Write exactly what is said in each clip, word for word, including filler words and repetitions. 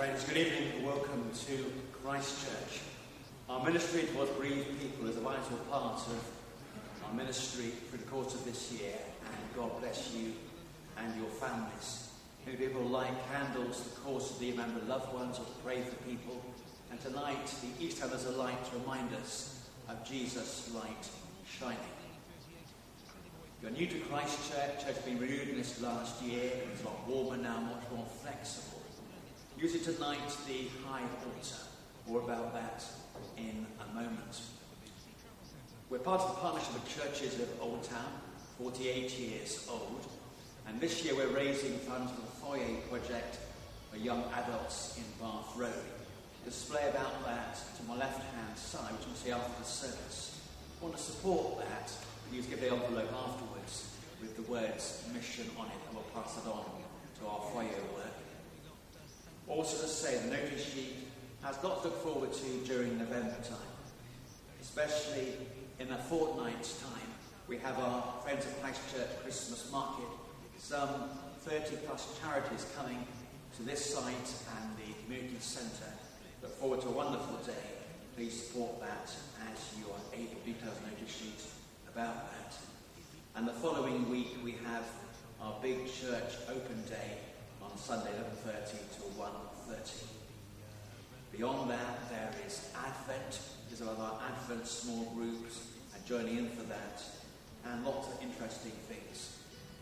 Friends, good evening and welcome to Christ Church. Our ministry towards bereaved people is a vital part of our ministry through the course of this year, and God bless you and your families. Many people light candles, of course, to remember loved ones or to pray for people, and tonight the East Ham is a light to remind us of Jesus' light shining. If you're new to Christ Church, Church has been renewed in this last year. It's a lot warmer now, much more flexible. Use it tonight, the high altar. More about that in a moment. We're part of the partnership of churches of Old Town, forty-eight years old, and this year we're raising funds for the Foyer Project for young adults in Bath Road. Display about that to my left-hand side, which you can see after the service. If you want to support that, please give the envelope afterwards with the words mission on it, and we'll pass it on to our foyer work. Also to say, the notice sheet has lots to look forward to during November time. Especially in a fortnight's time, we have our Friends of Christ Church Christmas Market. Some thirty plus charities coming to this site and the community centre. Look forward to a wonderful day. Please support that as you are able. Details notice sheet about that. And the following week we have our big church open day on Sunday eleven thirty till one thirty. Beyond that, there is Advent. There's a lot of our Advent small groups and joining in for that, and lots of interesting things.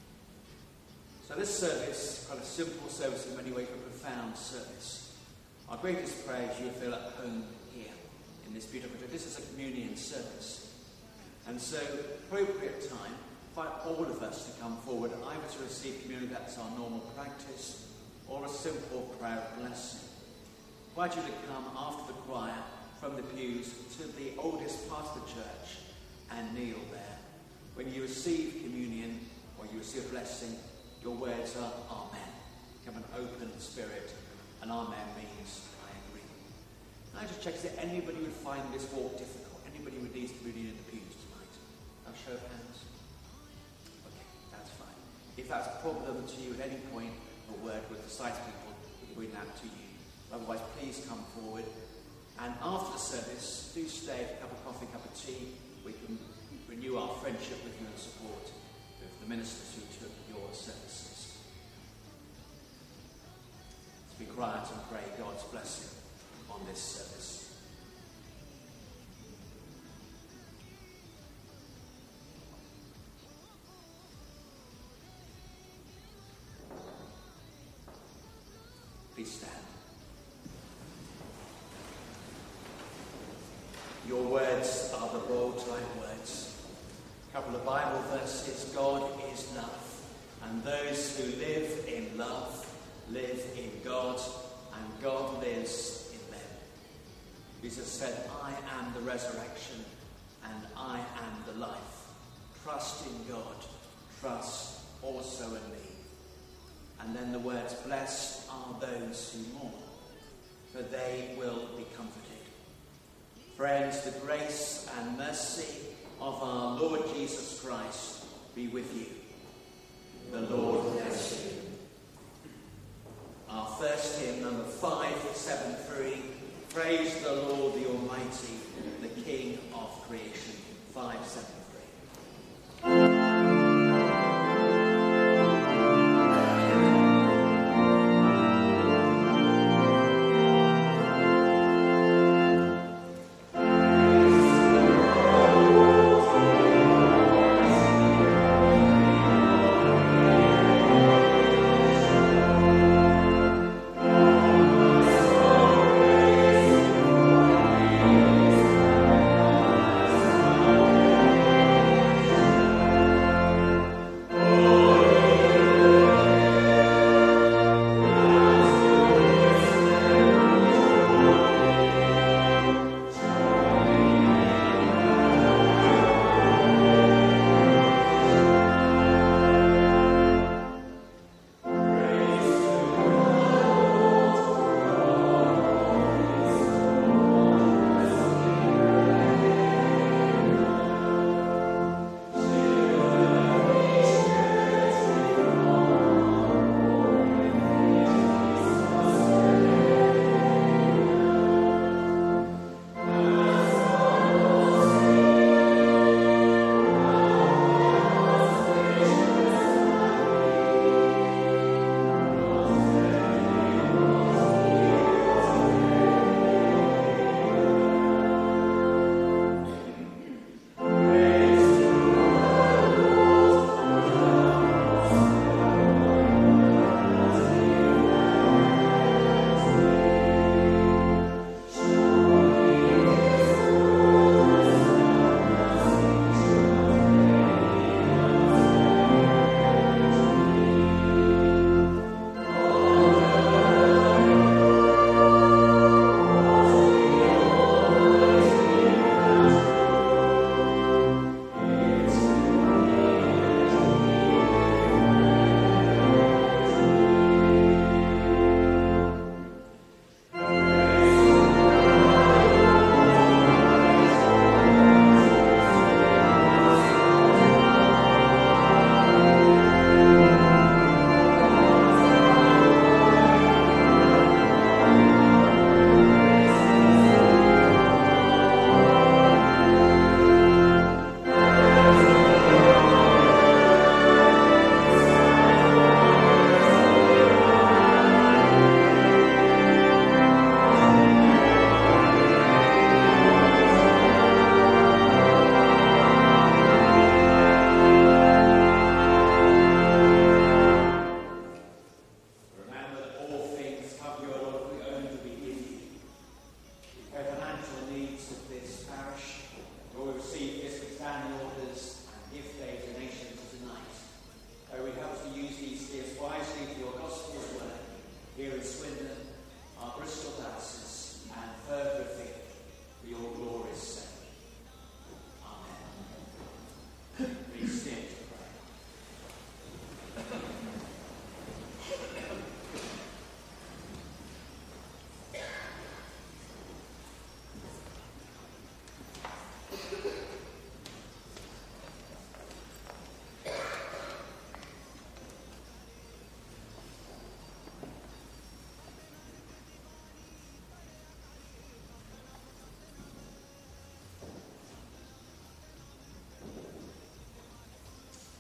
So this service, quite a simple service in many ways, but a profound service. Our greatest prayer is you feel at home here in this beautiful church. This is a communion service. And so, appropriate time, invite all of us to come forward, either to receive communion, that's our normal practice, or a simple prayer of blessing. I invite you to come after the choir from the pews to the oldest part of the church and kneel there. When you receive communion or you receive a blessing, your words are Amen. You have an open spirit, and Amen means I agree. Can I just check, is there anybody who would find this walk difficult? Anybody who needs communion in the pews tonight? I'll show of hands. Okay, that's fine. If that's a problem to you at any point, a word with the site people will bring that to you. Otherwise, please come forward. And after the service, do stay for a cup of coffee, a cup of tea. We can renew our friendship with you and support with the ministers who took your services. Let's be quiet and pray God's blessing on this service. Please stand. Your words are the bold type words. A couple of Bible verses. God is love, and those who live in love live in God, and God lives in them. Jesus said, I am the resurrection, and I am the life. Trust in God. Trust also in me. And then the words, blessed are those who mourn, for they will be comforted. Friends, the grace and mercy of our Lord Jesus Christ be with you. The Lord bless you. Our first hymn, number five seven three, Praise the Lord the Almighty, the King of creation. five seven three. Thank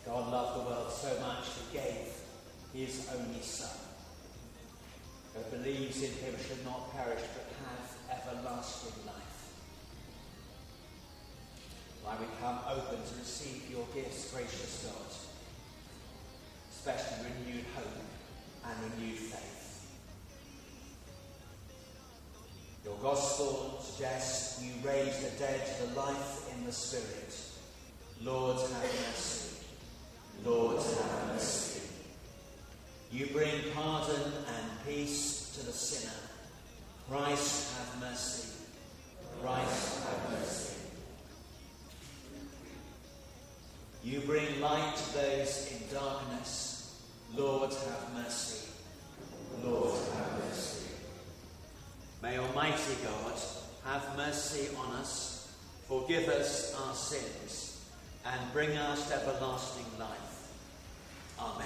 God loved the world so much he gave his only Son. Whoever believes in him should not perish but have everlasting life. Why we come open to receive your gifts, gracious God, especially renewed hope and renewed faith. Your gospel suggests you raise the dead to life in the Spirit. Lord, have mercy. Lord, have mercy. You bring pardon and peace to the sinner. Christ, have mercy. Christ, have mercy. You bring light to those in darkness. Lord, have mercy. Lord, have mercy. May Almighty God have mercy on us, forgive us our sins, and bring us to everlasting life. Amen.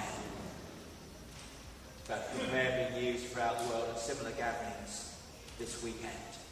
That prayer being used throughout the world at similar gatherings this weekend.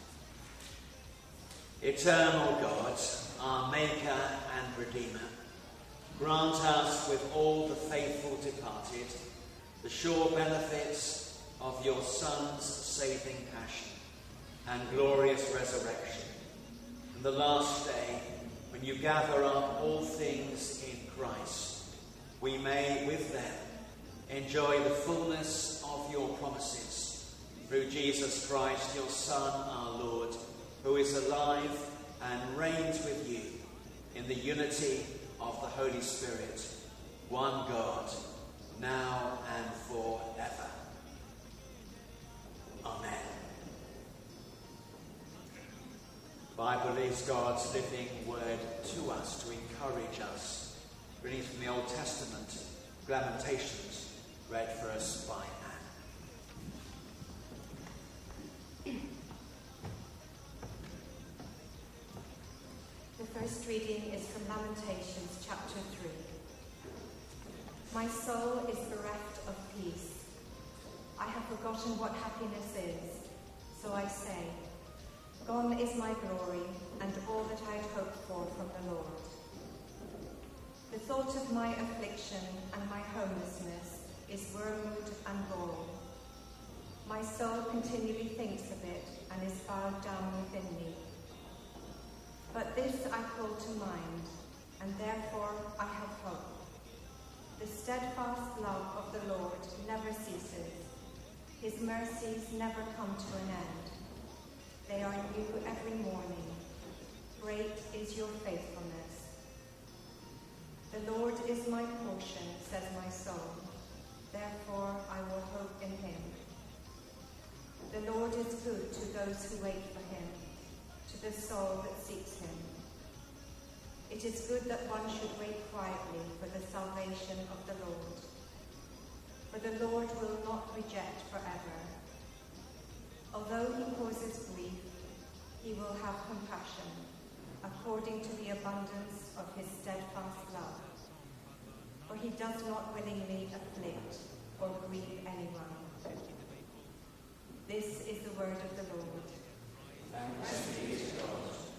Eternal God, our Maker and Redeemer, grant us with all the faithful departed the sure benefits of your Son's saving passion and glorious resurrection. And the last day, when you gather up all things in Christ, we may with them enjoy the fullness of your promises through Jesus Christ, your Son, our Lord, who is alive and reigns with you in the unity of the Holy Spirit, one God, now and forever. Amen. The Bible is God's living word to us, to encourage us. Reading from the Old Testament, Lamentations, read for us by Anne. The first reading is from Lamentations chapter three. My soul is bereft of peace. I have forgotten what happiness is, so I say, gone is my glory and all that I had hoped for from the Lord. The thought of my affliction and my homelessness is wormwood and gall. My soul continually thinks of it and is bowed down within me. But this I call to mind, and therefore I have hope. The steadfast love of the Lord never ceases. His mercies never come to an end. They are new every morning. Great is your faithfulness. The Lord is my portion, says my soul. Therefore I will hope in him. The Lord is good to those who wait for him, to the soul that seeks him. It is good that one should wait quietly for the salvation of the Lord. For the Lord will not reject forever. Although he causes grief, he will have compassion, according to the abundance of his steadfast love. For he does not willingly afflict or grieve anyone. This is the word of the Lord. Thanks be to God.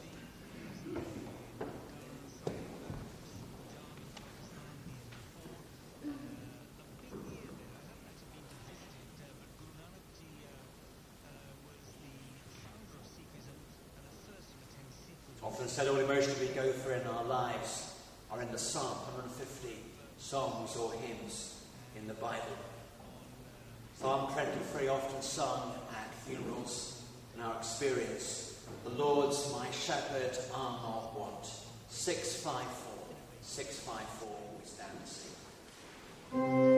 Often said all emotions we go through in our lives are in the Psalm one hundred fifty songs or hymns in the Bible. Psalm twenty-three, often sung at funerals. In our experience, the Lord's my shepherd, I'll not want. six five four, six five four, we stand and sing.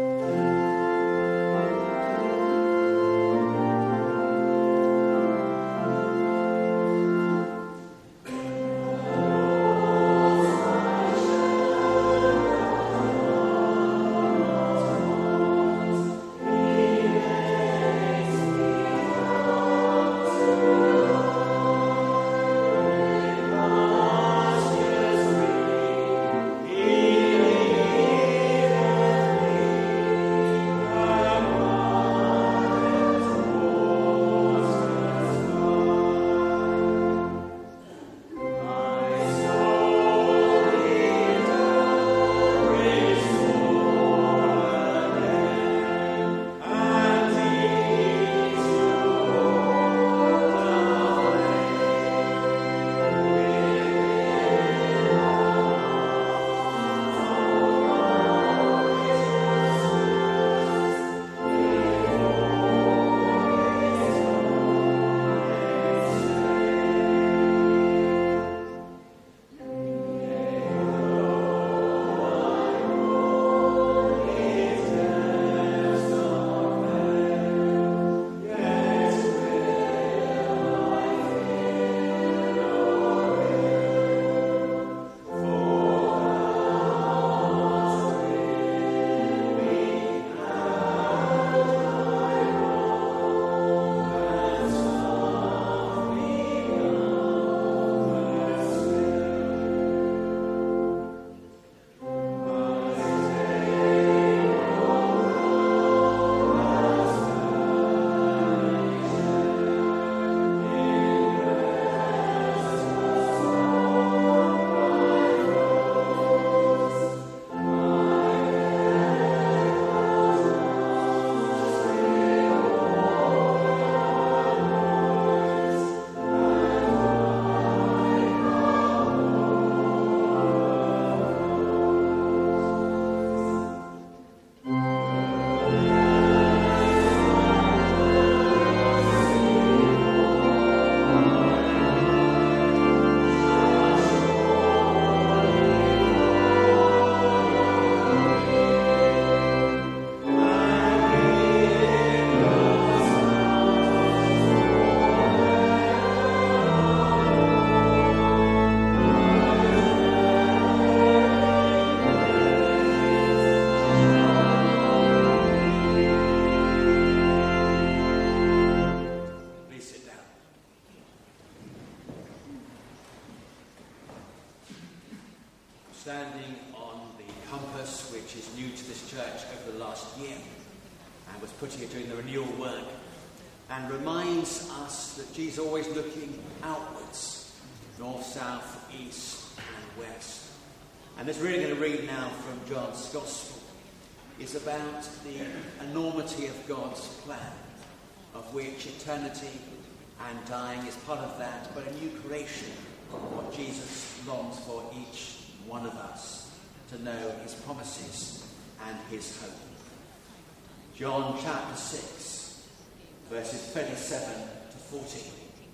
renewal work and reminds us that Jesus is always looking outwards, north, south, east and west. And this really going to read now from John's Gospel is about the enormity of God's plan, of which eternity and dying is part of that, but a new creation, what Jesus longs for each one of us, to know his promises and his hope. John chapter six, verses thirty-seven to forty.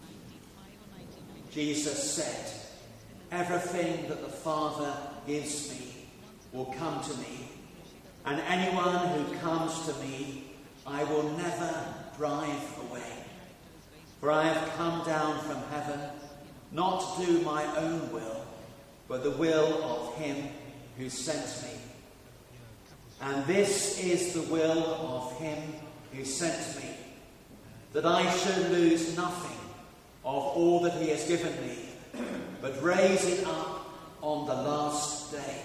Jesus said, "Everything that the Father gives me will come to me, and anyone who comes to me I will never drive away. For I have come down from heaven, not to do my own will, but the will of him who sent me. And this is the will of him who sent me, that I should lose nothing of all that he has given me, but raise it up on the last day.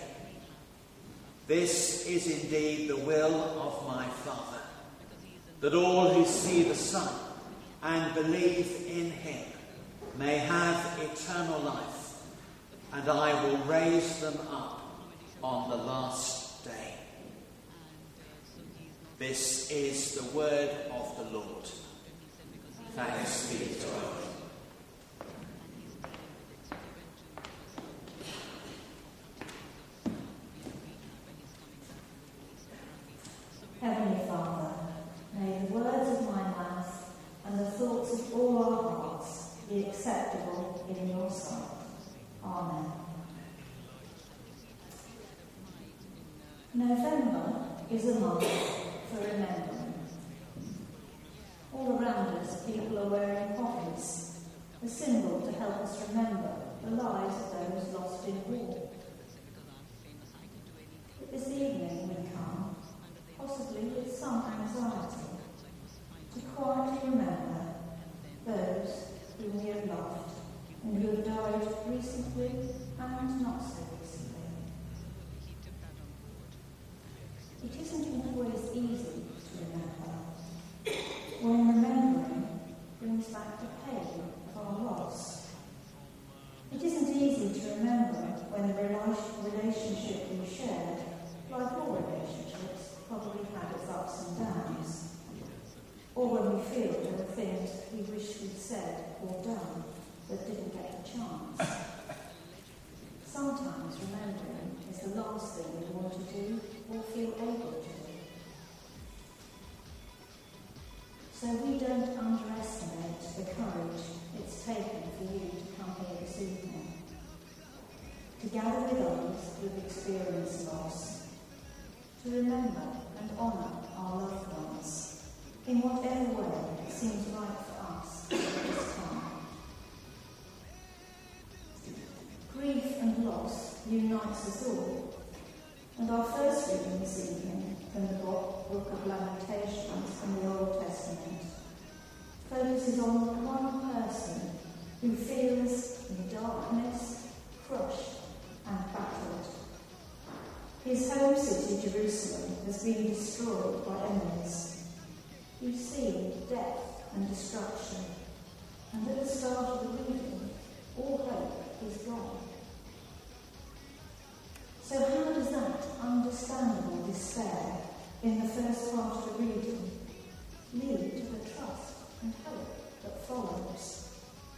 This is indeed the will of my Father, that all who see the Son and believe in him may have eternal life, and I will raise them up on the last day." This is the word of the Lord. Thanks be to God. Heavenly Father, may the words of my mouth and the thoughts of all our hearts be acceptable in your sight. Amen. November is a month for remembering. All around us, people are wearing poppies, a symbol to help us remember the lives of those lost in war. But this evening we come, possibly with some anxiety, to quietly remember those whom we have loved and who have died recently and not so recently. It isn't always easy to remember when remembering brings back the pain of our loss. It isn't easy to remember when the relationship we shared, like all relationships, probably had its ups and downs, or when we feel there are things we wish we'd said or done but didn't get the chance. Sometimes remembering is the last thing we want to do or feel able to do. So we don't underestimate the courage it's taken for you to come here this evening, to gather with others who've experienced loss, to remember and honour our loved ones in whatever way seems right for us at this time. Grief and loss unites us all, and our first reading this evening from the book of Lamentations in the Old Testament focuses on one person who feels in darkness, crushed and battered. His home city, Jerusalem, has been destroyed by enemies. You've seen death and destruction, and at the start of the reading, all hope is gone. So how does that understandable despair in the first part of the reading lead to the trust and hope that follows?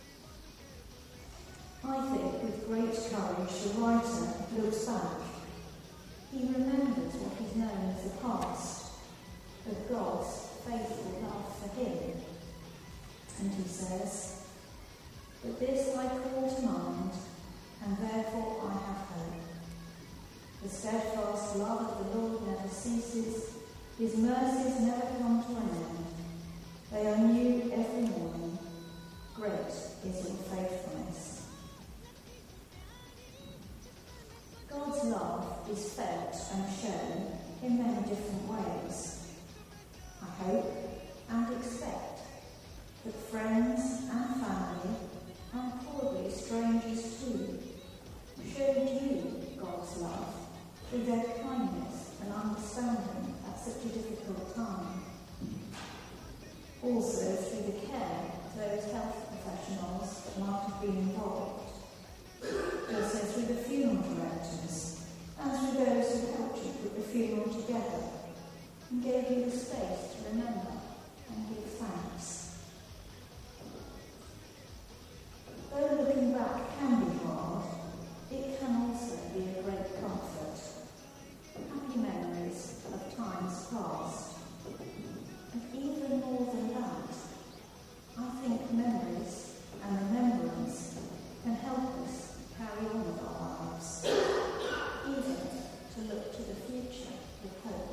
I think with great courage the writer looks back. He remembers what is known as the past, of God's faithful love for him. And he says, "But this I call to mind, and therefore I have hope. The steadfast love of the Lord never ceases, his mercies never come to an end. They are new every morning. Great is your faithfulness." God's love is felt and shown in many different ways. I hope and expect that friends and family, and probably strangers too, showed you God's love through their kindness and understanding at such a difficult time. Also through the care of those health professionals that might have been involved. Also through the funeral directors and through those who helped you put the funeral together and gave you the space to remember and give thanks. Though looking back can be hard, it can also be a great comfort. Happy memories of times past. And even more than that, I think memories and remembrance can help us carry on with our lives, even to look to the future with hope.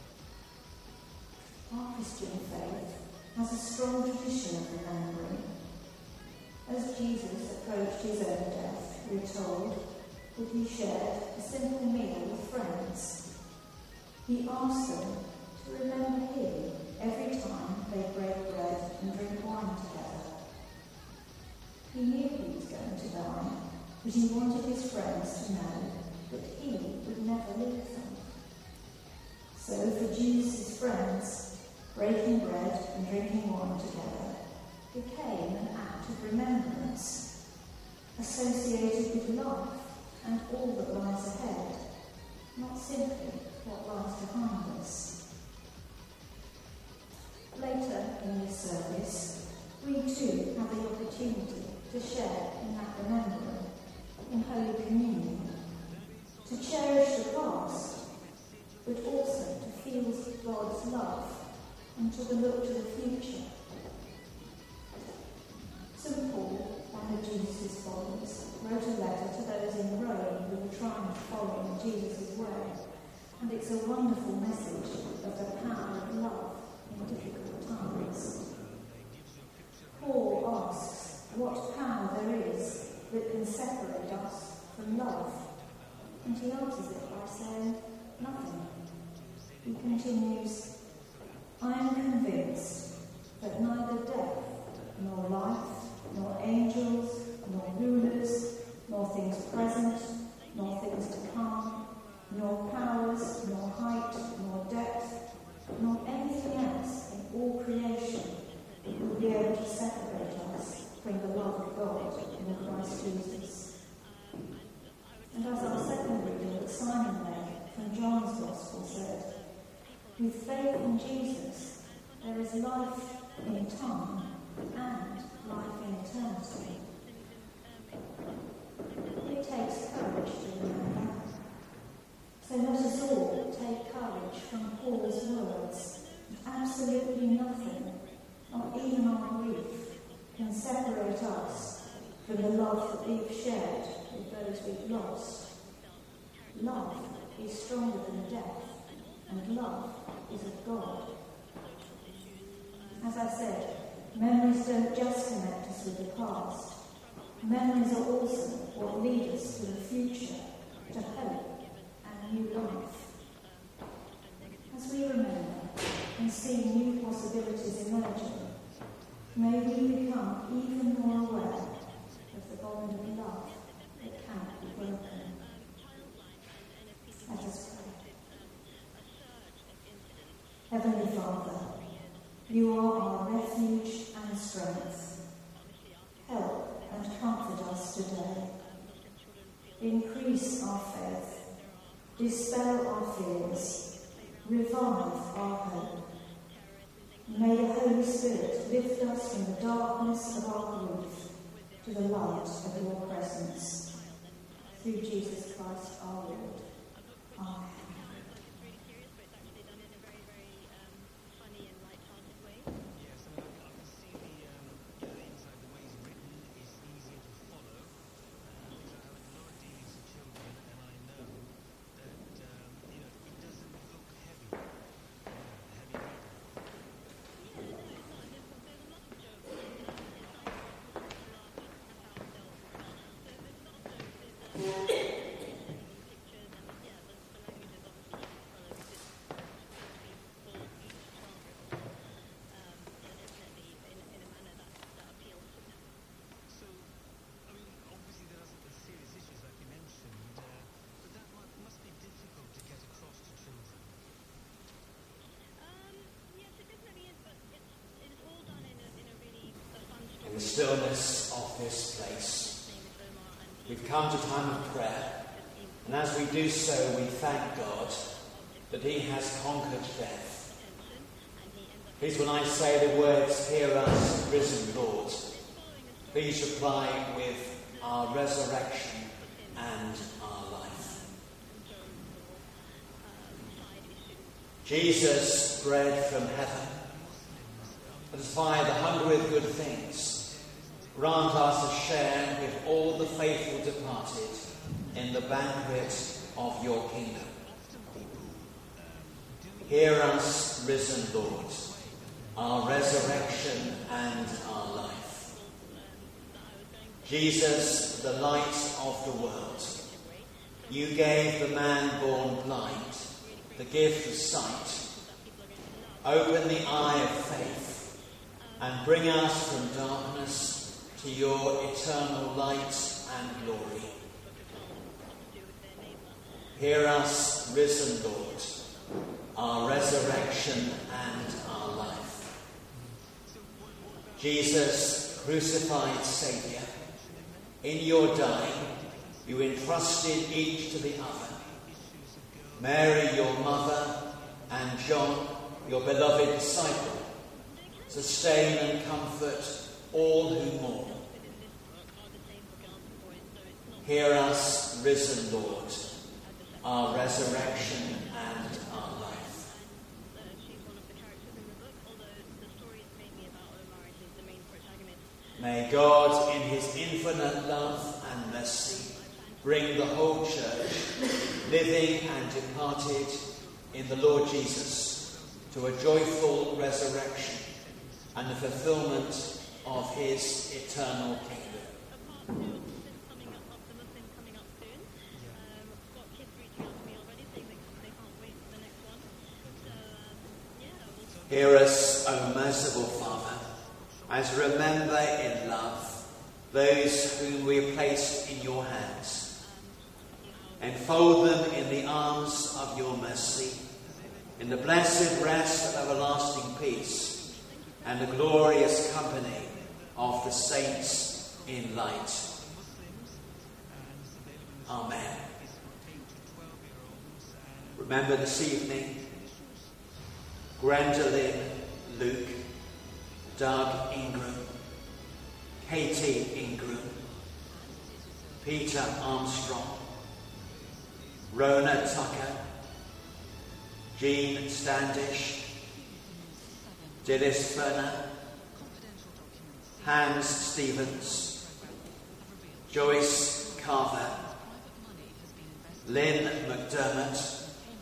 Our Christian faith has a strong tradition of remembering. As Jesus approached his own death, we're told that he shared a simple meal with friends. He asked them to remember him every time they break bread and drink wine together. He knew he was going to die, but he wanted his friends to know that he would never leave them. So for Jesus' friends, breaking bread and drinking wine together became an act of remembrance, associated with life and all that lies ahead, not simply what lies behind us. Later in this service, we too have the opportunity to share in that remembering in Holy Communion, to cherish the past, but also to feel God's love and to look to the future. Saint Paul, one of Jesus' followers, wrote a letter to those in Rome who were trying to follow in Jesus' way, and it's a wonderful message of the power of love in difficult times. Paul asks what power there is that can separate us from love, and he answers it by saying, nothing. He continues, I am convinced that neither death, nor life, nor angels, nor rulers, nor things present, nor things to come, nor powers, nor height, nor depth, nor anything else in all creation will be able to separate us from the love of God in Christ Jesus. And as our second reading that Simon read from John's Gospel said, with faith in Jesus, there is life in time and life in eternity. It takes courage to remember. So let us all take courage from Paul's words. Absolutely nothing, not even our grief, can separate us from the love that we've shared with those we've lost. Love is stronger than death, and love is of God. As I said, memories don't just connect us with the past. Memories are also what lead us to the future, to hope and new life. As we remember and see new possibilities emerging, may we become even more aware of the bond of love that cannot be broken. Let us pray. Heavenly Father, you are our refuge and strength. Help and comfort us today. Increase our faith. Dispel our fears. Revive our hope. May the Holy Spirit lift us from the darkness of our grief to the light of your presence. Through Jesus Christ our Lord. Amen. Um, yes, it definitely is, but it's, it is the stillness of this place. We've come to time of prayer, and as we do so, we thank God that he has conquered death. Please, when I say the words, "Hear us, risen Lord," please reply with our resurrection and our life. Jesus, bread from heaven, satisfy the hungry with good things. Grant us a share with all the faithful departed in the banquet of your kingdom. Hear us, risen Lord, our resurrection and our life. Jesus, the light of the world, you gave the man born blind the gift of sight. Open the eye of faith and bring us from darkness to your eternal light and glory. Hear us, risen Lord, our resurrection and our life. Jesus, crucified Saviour, in your dying, you entrusted each to the other. Mary, your mother, and John, your beloved disciple, sustain and comfort all who mourn. Hear us, risen Lord, our resurrection and our life. May God, in his infinite love and mercy, bring the whole church, living and departed in the Lord Jesus, to a joyful resurrection and the fulfillment of his eternal kingdom. Hear us, O merciful Father, as we remember in love those whom we have placed in your hands. Enfold them in the arms of your mercy, in the blessed rest of everlasting peace, and the glorious company of the saints in light. Amen. Remember this evening, Gwendolyn, Luke, Doug Ingram, Katie Ingram, Peter Armstrong, Rona Tucker, Jean Standish, Dilys Ferner, Hans Stevens, Joyce Carver, Lynn McDermott,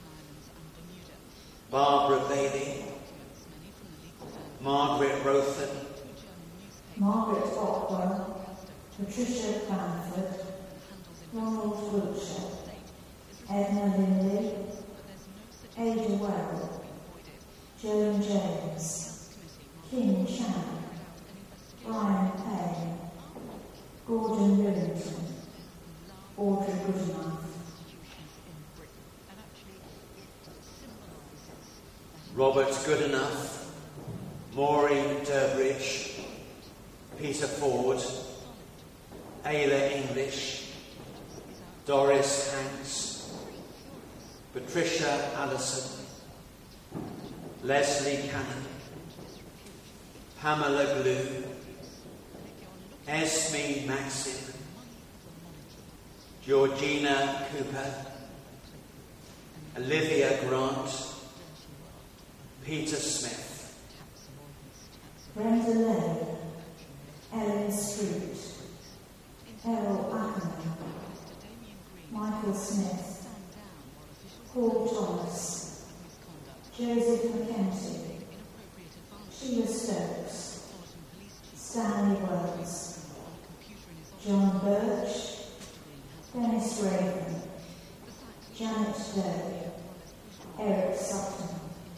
Barbara Bailey, Margaret Rothen, Margaret Ockwell, Patricia Bamford, Ronald Wiltshire, Edna Lindley, Ada Well, Joan James, Kim Chan, Brian Payne, Gordon Rillington, Audrey Goodenough, Robert Goodenough, Maureen Durbridge, Peter Ford, Ayla English, Doris Hanks, Patricia Allison, Leslie Cannon, Pamela Glue, Esme Maxim, Georgina Cooper, Olivia Grant, Peter Smith, Brenda Lane, Ellen Street, Errol Ackerman, Michael Smith, Paul Thomas, Joseph McKenty, Sheila Stokes, Stanley Wells, John Birch, Dennis Raven, Janet Day, Eric Sutton,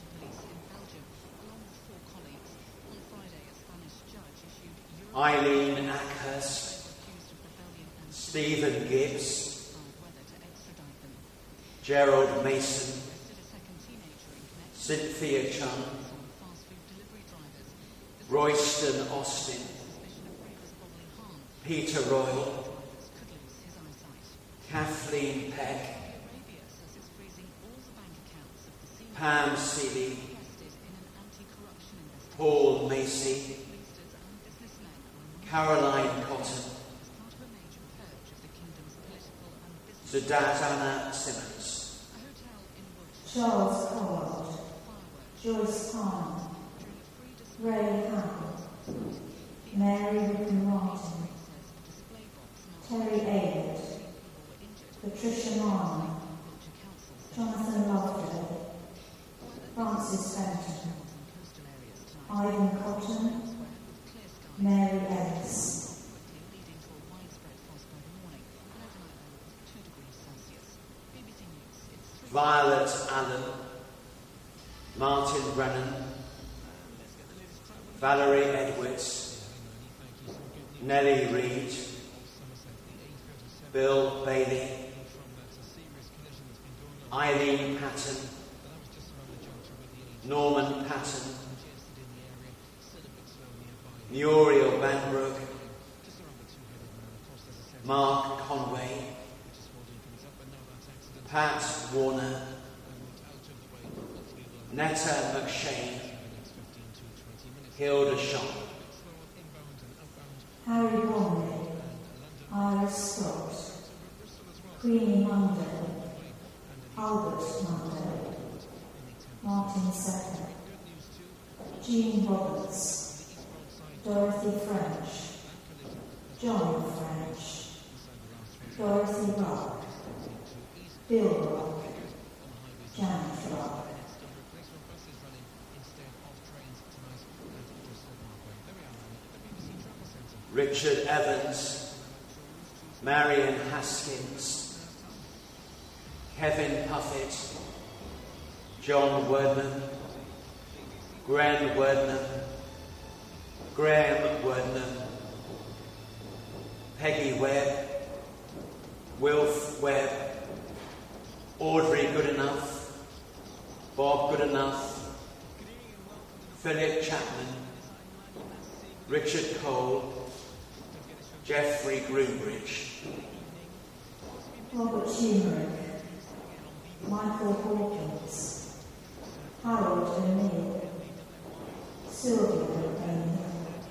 Eileen Ackhurst, Stephen Gibbs, Gerald Mason, Cynthia Chung, Royston Austin, Peter Royal, Kathleen Peck, Pam Seeley, Paul Macy, Caroline Cotton, Sudatana Simmons, Charles Collard, Joyce Palmer, Ray Howell, Mary Wickham Martin, Terry Aylett, Patricia Marner, Jonathan Loveday, Francis Fenton, Ivan Cotton, Mary Ellis. Violet Allen, Martin Brennan, Valerie Edwards, Nellie Reed, Bill Bailey, Eileen Patton, Norman Patton, Muriel Banbrook, Mark Conway, Pat Warner, Netta McShane, Hilda Shaw, Harry Bromley, Iris Scott, Queenie Monday, Albert Monday, Martin Secker, Jean Roberts, Dorothy French, John French, Dorothy Rock, Bill Rock, Janet Rock. Richard Evans, Marion Haskins, Kevin Puffett, John Wordman, Gren Wordman, Graham Wordman, Peggy Webb, Wilf Webb, Audrey Goodenough, Bob Goodenough, Philip Chapman, Richard Cole, Jeffrey Groombridge, Robert Humerick, Michael Hawkins, Harold O'Neill, Sylvia O'Neill,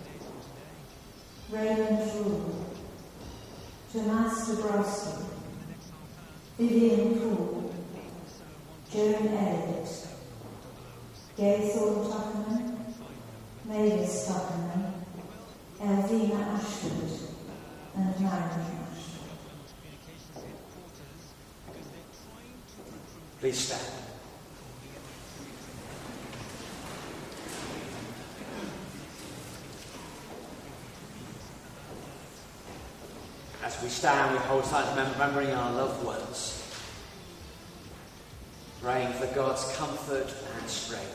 Raymond Rule, Tomas Dabrowski, Vivian Poole, Joan Elliott, Gaithorne Tuckerman, Mavis Tuckerman, Elvina Ashford, and Marion Ashford. Please stand. As we stand, we hold tight, remembering our loved ones, praying for God's comfort and strength.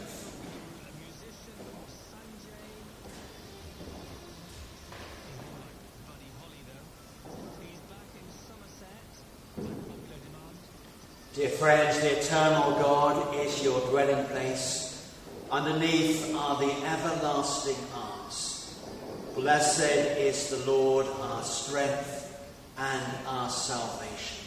Dear friends, the eternal God is your dwelling place. Underneath are the everlasting arms. Blessed is the Lord, our strength and our salvation.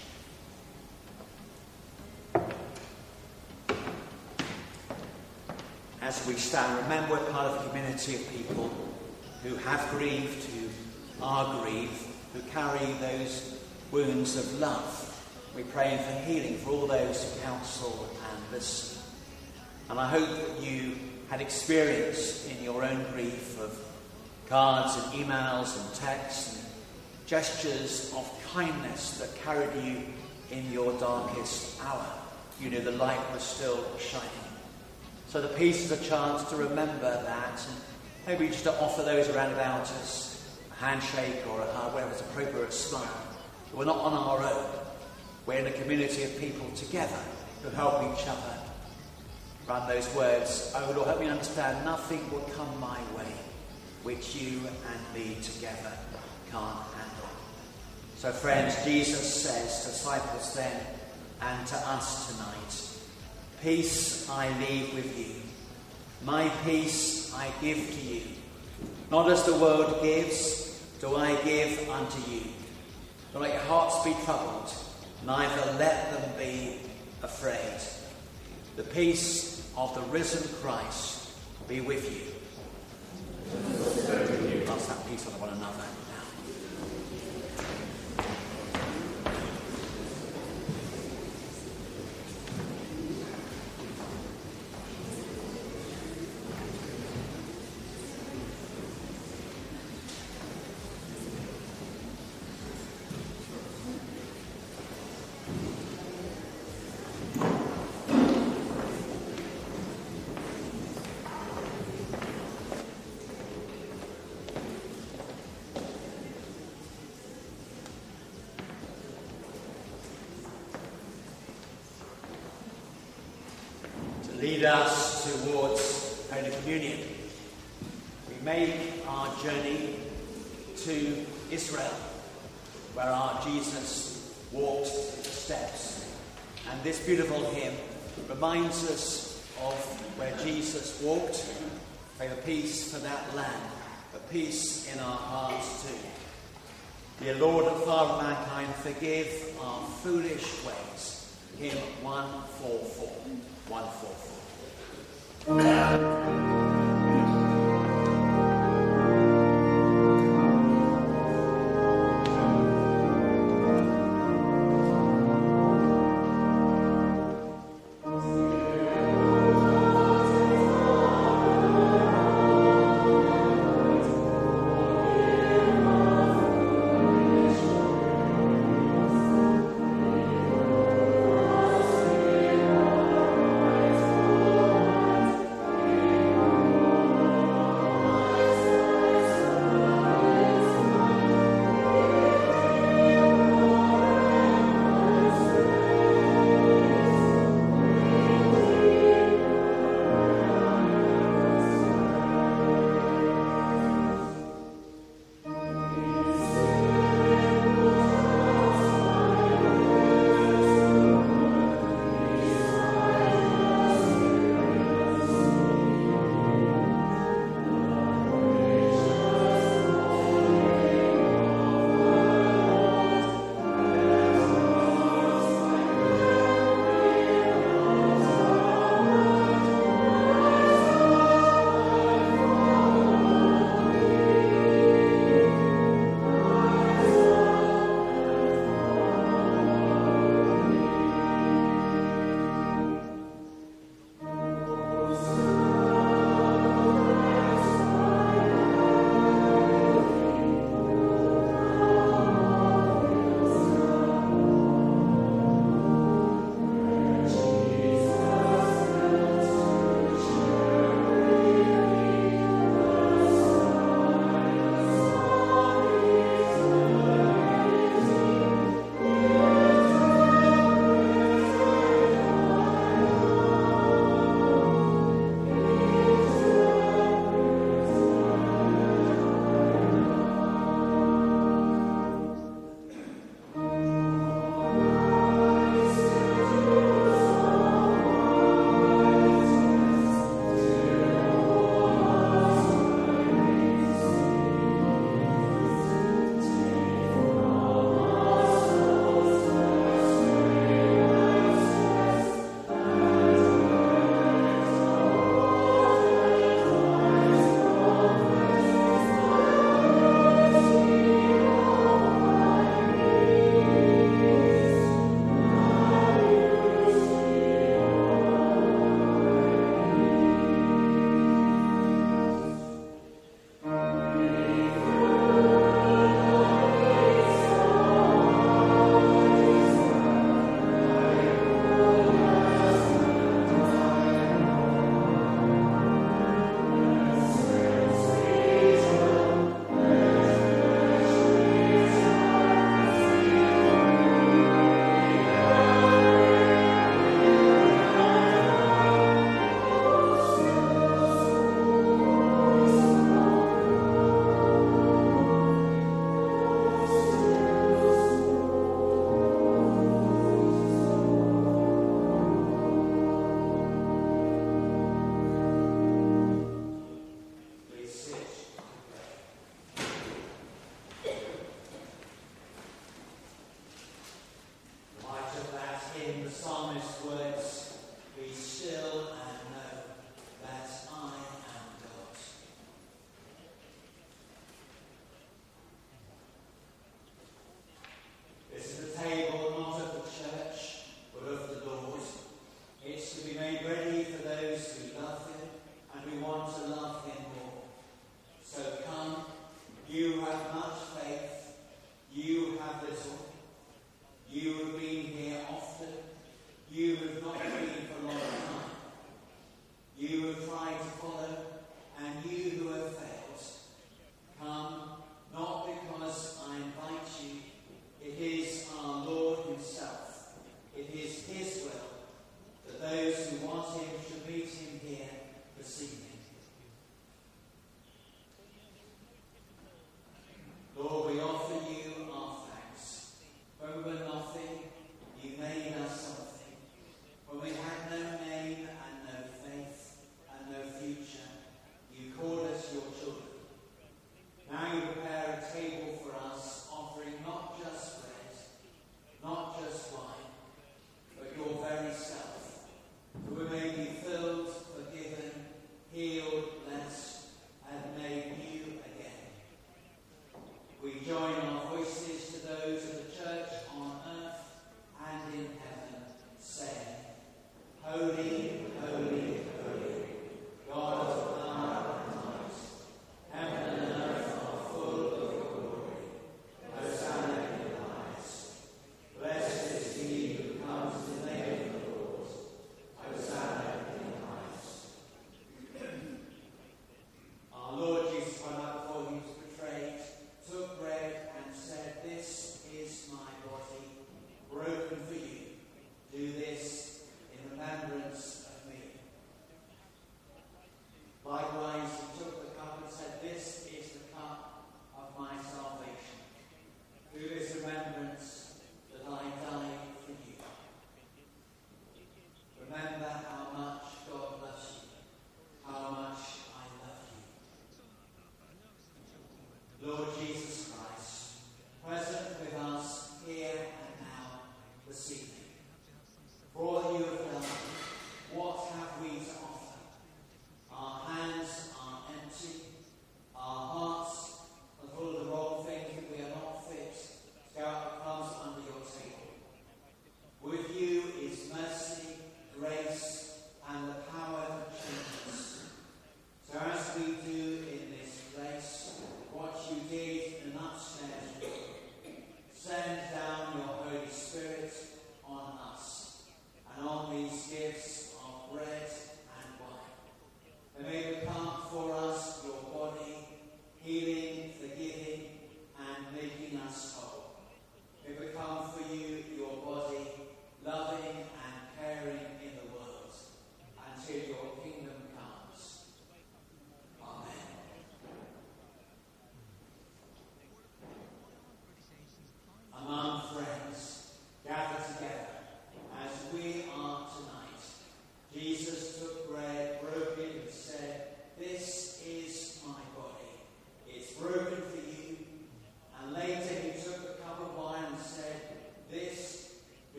As we stand, remember we're part of a community of people who have grieved, who are grieved, who carry those wounds of love. We're praying for healing for all those who counsel and listen. And I hope that you had experience in your own grief of cards and emails and texts and gestures of kindness that carried you in your darkest hour. You knew the light was still shining. So the piece is a chance to remember that, and maybe just to offer those around about us a handshake or a hug, whatever is appropriate, a smile. We're not on our own. We're in a community of people together who help each other. Run those words, oh Lord, help me understand nothing will come my way which you and me together can't handle. So friends, Jesus says to disciples then and to us tonight, peace I leave with you, my peace I give to you. Not as the world gives, do I give unto you. Don't let your hearts be troubled, neither let them be afraid. The peace of the risen Christ be with you. Pass that peace on to one another now. Lead us towards Holy Communion. We make our journey to Israel, where our Jesus walked the steps. And this beautiful hymn reminds us of where Jesus walked. Pray the peace for that land, the peace in our hearts too. Dear Lord and Father of mankind, forgive our foolish ways. Hymn one forty-four. one forty-four. Thank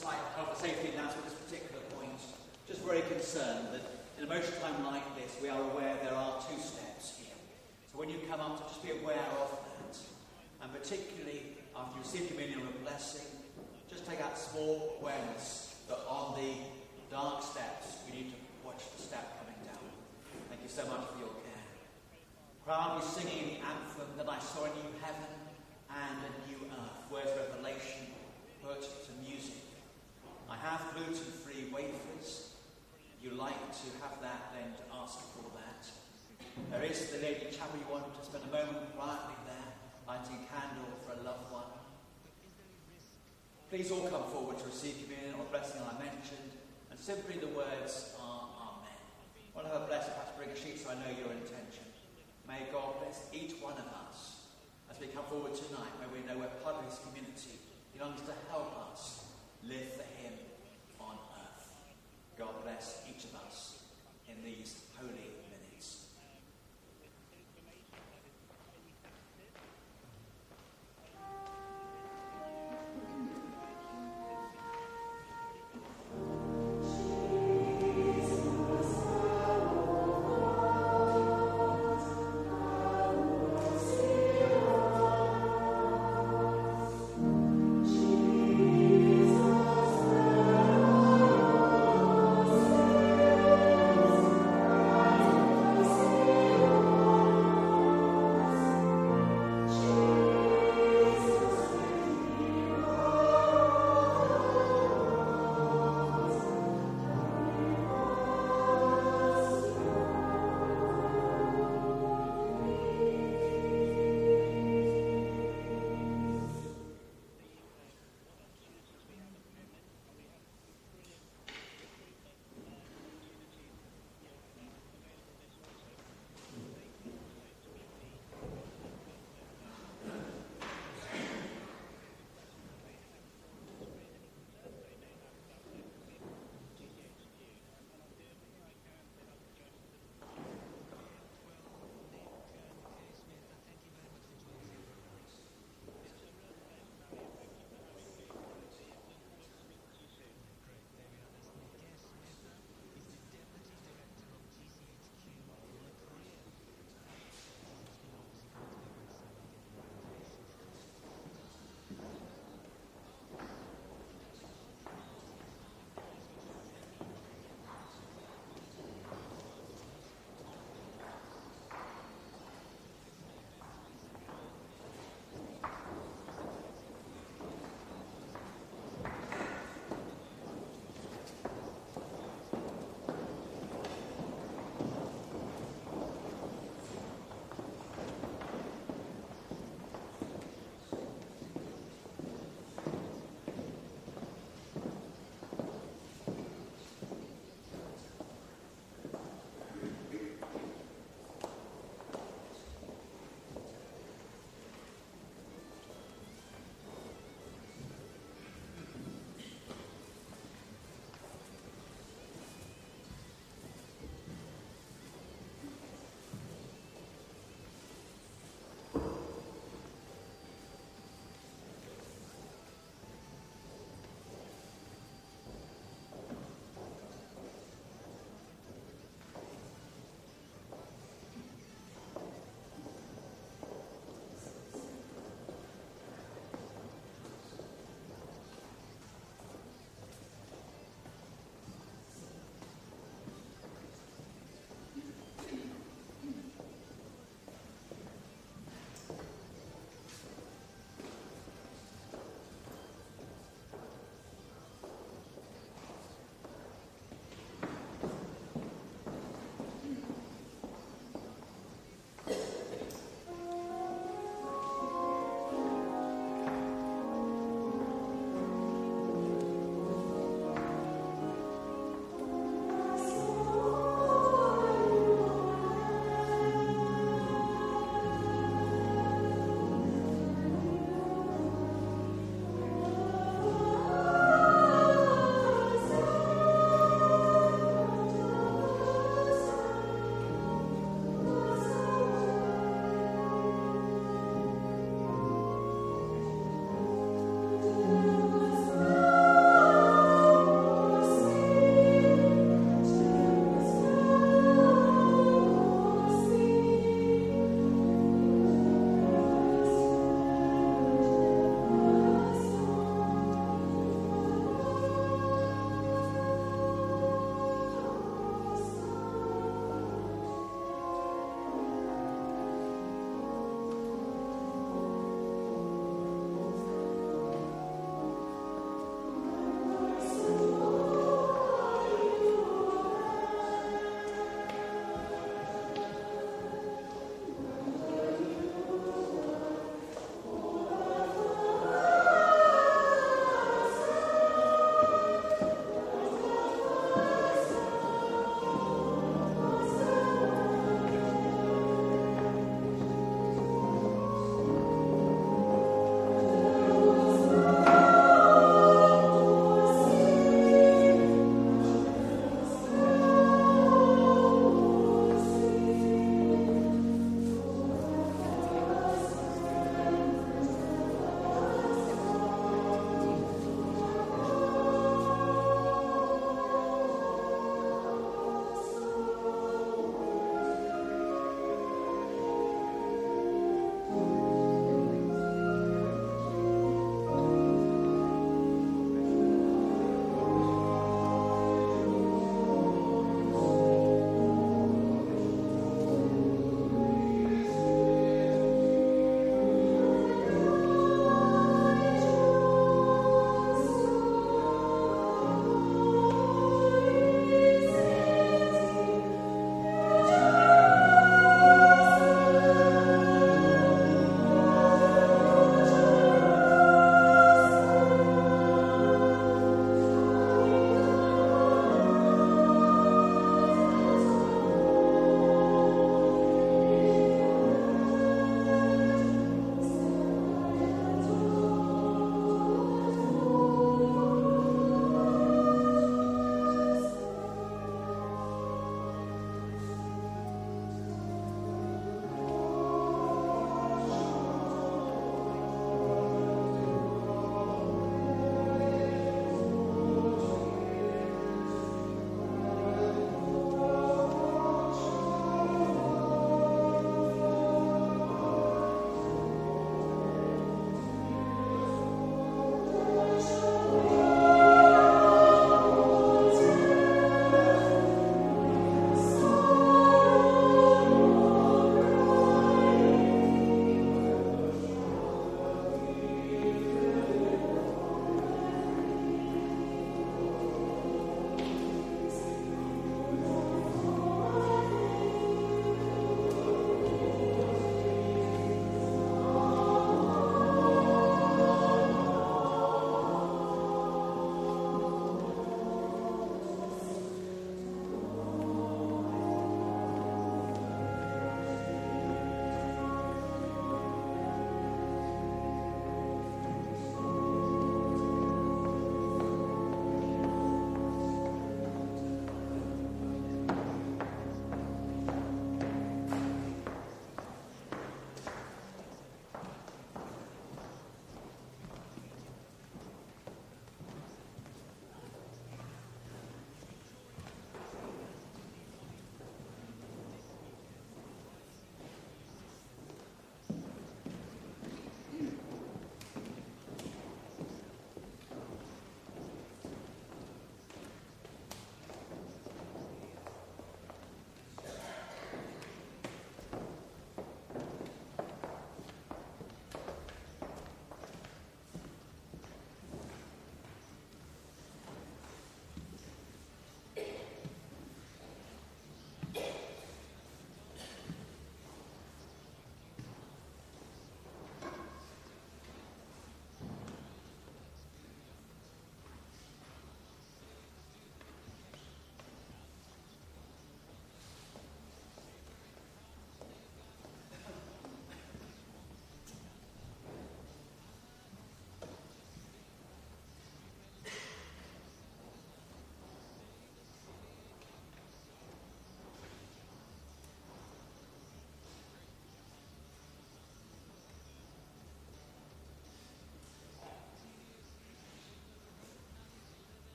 slight health and safety announcement at this particular point. Just very concerned that in a motion time like this, we are aware there are two steps here. So when you come up, just be aware of that. And particularly after you receive communion or blessing, just take that small awareness that on the dark steps, you need to watch the step coming down. Thank you so much for your care. Proudly singing the anthem that I saw a new heaven and a new earth. Words of revelation put to music. I have gluten-free wafers. If you like to have that, then to ask for that. There is the Lady Chapel. You want to spend a moment quietly there, lighting a candle for a loved one. Please all come forward to receive communion or blessing I mentioned, and simply the words are Amen. I want to have a blessing, Pastor bring a sheet so I know your intention. May God bless each one of us as we come forward tonight, may we know